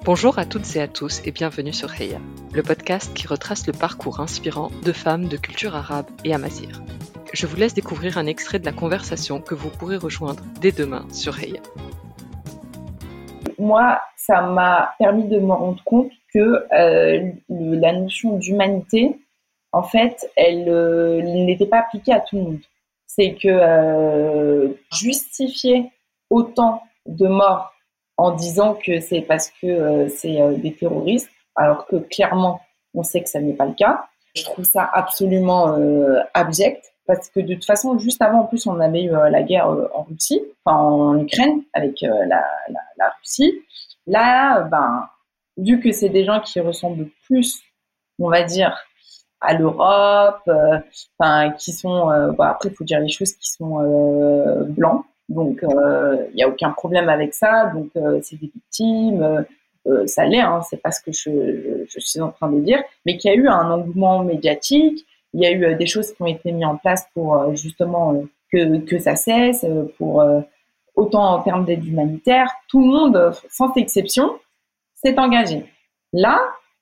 Bonjour à toutes et à tous et bienvenue sur Heya, le podcast qui retrace le parcours inspirant de femmes de culture arabe et amazigh. Je vous laisse découvrir un extrait de la conversation que vous pourrez rejoindre dès demain sur Heya. Moi, ça m'a permis de me rendre compte que la notion d'humanité, en fait, elle n'était pas appliquée à tout le monde. C'est que justifier autant de morts en disant que c'est parce que c'est des terroristes, alors que clairement, on sait que ça n'est pas le cas. Je trouve ça absolument abject, parce que de toute façon, juste avant, en plus, on avait eu la guerre en Russie, enfin en Ukraine, avec la Russie. Là, vu que c'est des gens qui ressemblent plus, on va dire, à l'Europe, qui sont, après, il faut dire les choses, qui sont blancs. Donc, il n'y a aucun problème avec ça. Donc, c'est des victimes. Ça l'est, hein, c'est pas ce que je suis en train de dire. Mais qu'il y a eu un engouement médiatique. Il y a eu des choses qui ont été mises en place pour justement que ça cesse, pour autant en termes d'aide humanitaire. Tout le monde, sans exception, s'est engagé. Là,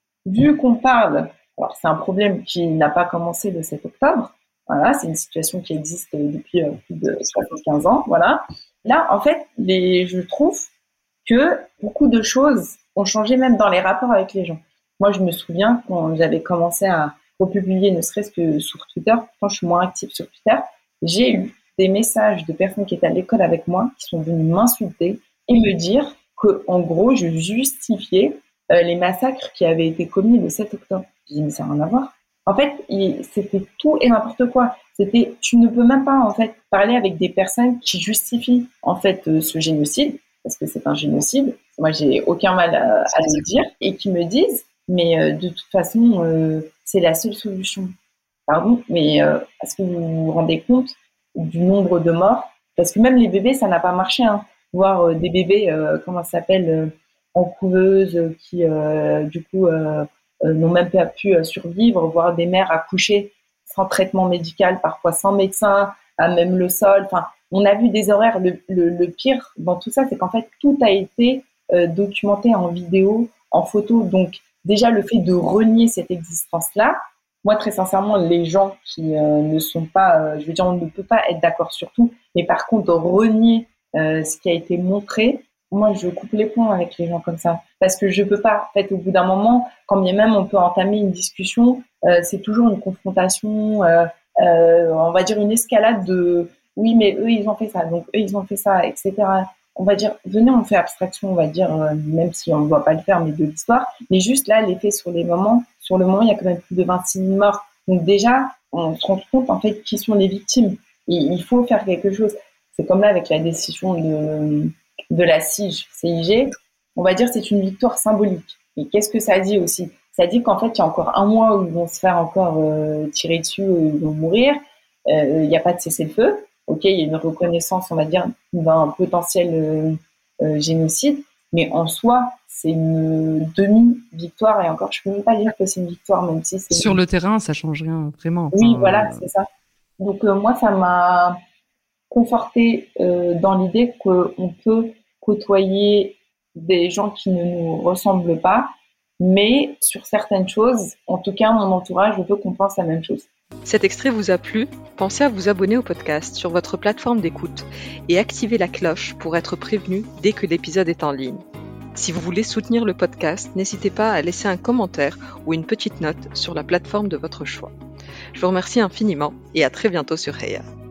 vu qu'on parle, alors c'est un problème qui n'a pas commencé le 7 octobre, voilà, c'est une situation qui existe depuis plus de 75 ans, voilà. Là, en fait, je trouve que beaucoup de choses ont changé même dans les rapports avec les gens. Moi, je me souviens quand j'avais commencé à republier, ne serait-ce que sur Twitter, pourtant je suis moins active sur Twitter, j'ai eu des messages de personnes qui étaient à l'école avec moi, qui sont venues m'insulter et me dire que, en gros, je justifiais les massacres qui avaient été commis le 7 octobre. J'ai dit, mais ça n'a rien à voir. En fait, c'était tout et n'importe quoi. Tu ne peux même pas, en fait, parler avec des personnes qui justifient, en fait, ce génocide, parce que c'est un génocide. Moi, j'ai aucun mal à le dire, et qui me disent, mais de toute façon, c'est la seule solution. Pardon, mais est-ce que vous vous rendez compte du nombre de morts? Parce que même les bébés, ça n'a pas marché, hein. Voir des bébés, comment ça s'appelle, en couveuse, qui, du coup, n'ont même pas pu survivre, voir des mères accoucher sans traitement médical, parfois sans médecin, à même le sol. Enfin, on a vu des horaires. Le pire dans tout ça, c'est qu'en fait, tout a été documenté en vidéo, en photo. Donc, déjà, le fait de renier cette existence-là, moi, très sincèrement, les gens qui ne sont pas, je veux dire, on ne peut pas être d'accord sur tout, mais par contre, renier ce qui a été montré, moi, je coupe les ponts avec les gens comme ça. Parce que je peux pas, en fait, au bout d'un moment, quand bien même on peut entamer une discussion, c'est toujours une confrontation, on va dire une escalade de « oui, mais eux, ils ont fait ça, donc eux, ils ont fait ça, etc. » On va dire, venez, on fait abstraction, on va dire, même si on ne doit pas le faire, mais de l'histoire. Mais juste là, l'effet sur le moment, il y a quand même plus de 26 000 morts. Donc déjà, on se rend compte, en fait, qui sont les victimes. Et il faut faire quelque chose. C'est comme là avec la décision de la CIG. On va dire c'est une victoire symbolique. Et qu'est-ce que ça dit aussi? Ça dit qu'en fait, il y a encore un mois où ils vont se faire encore tirer dessus, où ils vont mourir. Il n'y a pas de cessez-le-feu. Ok, il y a une reconnaissance, on va dire, d'un potentiel génocide. Mais en soi, c'est une demi-victoire. Et encore, je ne peux même pas dire que c'est une victoire, même si c'est... Sur le terrain, ça ne change rien, vraiment. Oui, voilà, c'est ça. Donc, moi, ça m'a confortée dans l'idée qu'on peut côtoyer des gens qui ne nous ressemblent pas, mais sur certaines choses, en tout cas, mon entourage, je veux qu'on pense la même chose. Cet extrait vous a plu? Pensez à vous abonner au podcast sur votre plateforme d'écoute et activer la cloche pour être prévenu dès que l'épisode est en ligne. Si vous voulez soutenir le podcast, n'hésitez pas à laisser un commentaire ou une petite note sur la plateforme de votre choix. Je vous remercie infiniment et à très bientôt sur Heya.